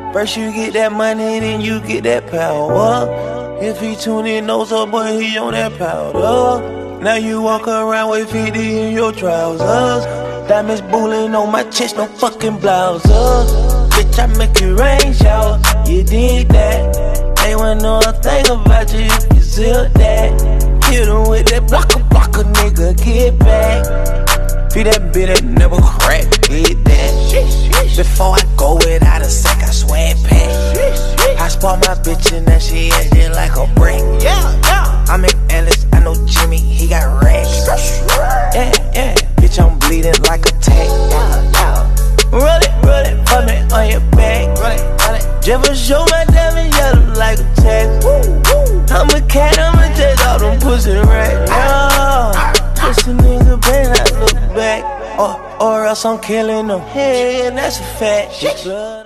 First you get that money, then you get that power. If he tune in, knows up, boy, he on that powder. Now you walk around with 50 in your trousers. Diamonds bullying on my chest, no fucking blouses. Bitch, I make you rain shower, you did that. Ain't wanna know a thing about you if you zip that. Hit him with that blocker, nigga, get back. Feed that bitch that never crack, get that. Before I go without a sec, I swear it pack. I spot my bitch and now she acting like a brick. I'm in Ellis, I know Jimmy, he got racks. Yeah, bitch, I'm bleeding like a tank. Roll it, put me on your back. Never show my diamond yellow like a tag. I'm a cat, I'ma take all them pussy right now. Pussy nigga better not look back, or else I'm killing them. Hey, and that's a fact.